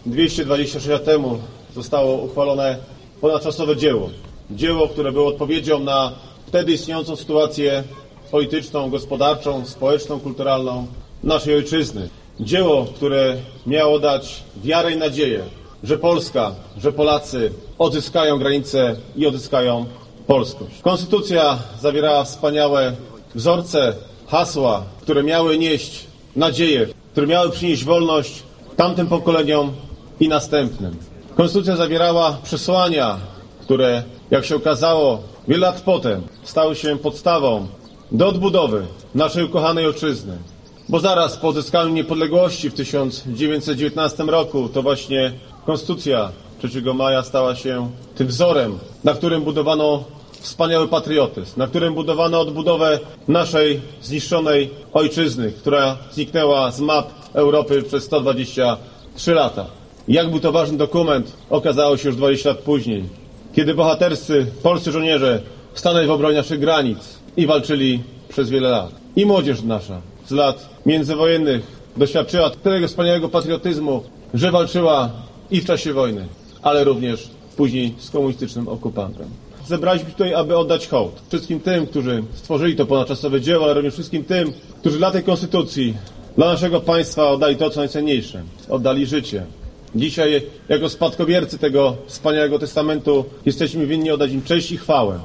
226 lat temu zostało uchwalone ponadczasowe dzieło. Dzieło, które było odpowiedzią na wtedy istniejącą sytuację polityczną, gospodarczą, społeczną, kulturalną naszej ojczyzny. Dzieło, które miało dać wiarę i nadzieję, że Polska, że Polacy odzyskają granice i odzyskają polskość. Konstytucja zawierała wspaniałe wzorce, hasła, które miały nieść nadzieję, które miały przynieść wolność tamtym pokoleniom i następnym. Konstytucja zawierała przesłania, które, jak się okazało, wiele lat potem stały się podstawą do odbudowy naszej ukochanej ojczyzny. Bo zaraz po odzyskaniu niepodległości w 1919 roku to właśnie Konstytucja 3 maja stała się tym wzorem, na którym budowano wspaniały patriotyzm, na którym budowano odbudowę naszej zniszczonej ojczyzny, która zniknęła z map Europy przez 123 lata. Jak był to ważny dokument, okazało się już 20 lat później, kiedy bohaterscy polscy żołnierze stanęli w obronie naszych granic i walczyli przez wiele lat. I młodzież nasza z lat międzywojennych doświadczyła tego wspaniałego patriotyzmu, że walczyła i w czasie wojny, ale również później z komunistycznym okupantem. Zebraliśmy tutaj, aby oddać hołd wszystkim tym, którzy stworzyli to ponadczasowe dzieło, ale również wszystkim tym, którzy dla tej konstytucji, dla naszego państwa oddali to, co najcenniejsze. Oddali życie. Dzisiaj, jako spadkobiercy tego wspaniałego testamentu, jesteśmy winni oddać im cześć i chwałę.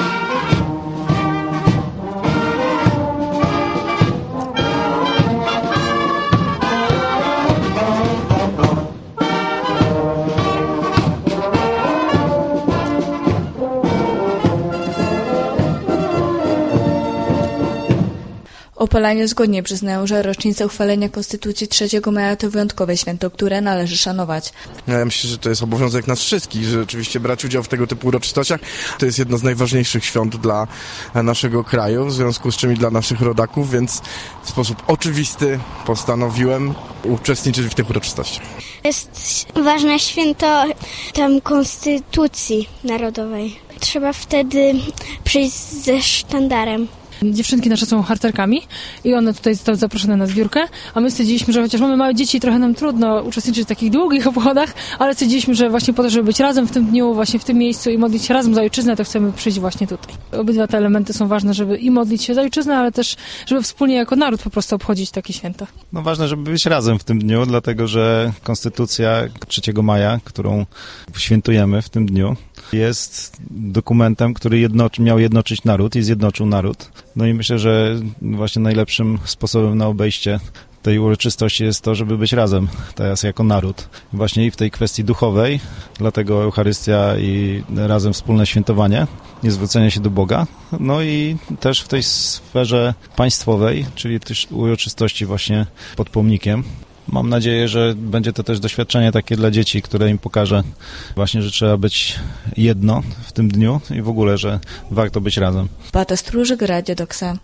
Opolanie zgodnie przyznają, że rocznica uchwalenia Konstytucji 3 maja to wyjątkowe święto, które należy szanować. Ja myślę, że to jest obowiązek nas wszystkich, że rzeczywiście brać udział w tego typu uroczystościach. To jest jedno z najważniejszych świąt dla naszego kraju, w związku z czym i dla naszych rodaków, więc w sposób oczywisty postanowiłem uczestniczyć w tych uroczystościach. Jest ważne święto Konstytucji Narodowej. Trzeba wtedy przyjść ze sztandarem. Dziewczynki nasze są harcerkami i one tutaj zostały zaproszone na zbiórkę, a my stwierdziliśmy, że chociaż mamy małe dzieci i trochę nam trudno uczestniczyć w takich długich obchodach, ale stwierdziliśmy, że właśnie po to, żeby być razem w tym dniu, właśnie w tym miejscu i modlić się razem za ojczyznę, to chcemy przyjść właśnie tutaj. Obydwa te elementy są ważne, żeby i modlić się za ojczyznę, ale też, żeby wspólnie jako naród po prostu obchodzić takie święta. No ważne, żeby być razem w tym dniu, dlatego że Konstytucja 3 maja, którą świętujemy w tym dniu, jest dokumentem, który miał jednoczyć naród i zjednoczył naród. No i myślę, że właśnie najlepszym sposobem na obejście tej uroczystości jest to, żeby być razem teraz jako naród. Właśnie i w tej kwestii duchowej, dlatego Eucharystia i razem wspólne świętowanie i zwrócenie się do Boga. No i też w tej sferze państwowej, czyli też uroczystości właśnie pod pomnikiem. Mam nadzieję, że będzie to też doświadczenie takie dla dzieci, które im pokaże właśnie, że trzeba być jedno w tym dniu i w ogóle, że warto być razem. Beata Stróżyk, Radio Doksa.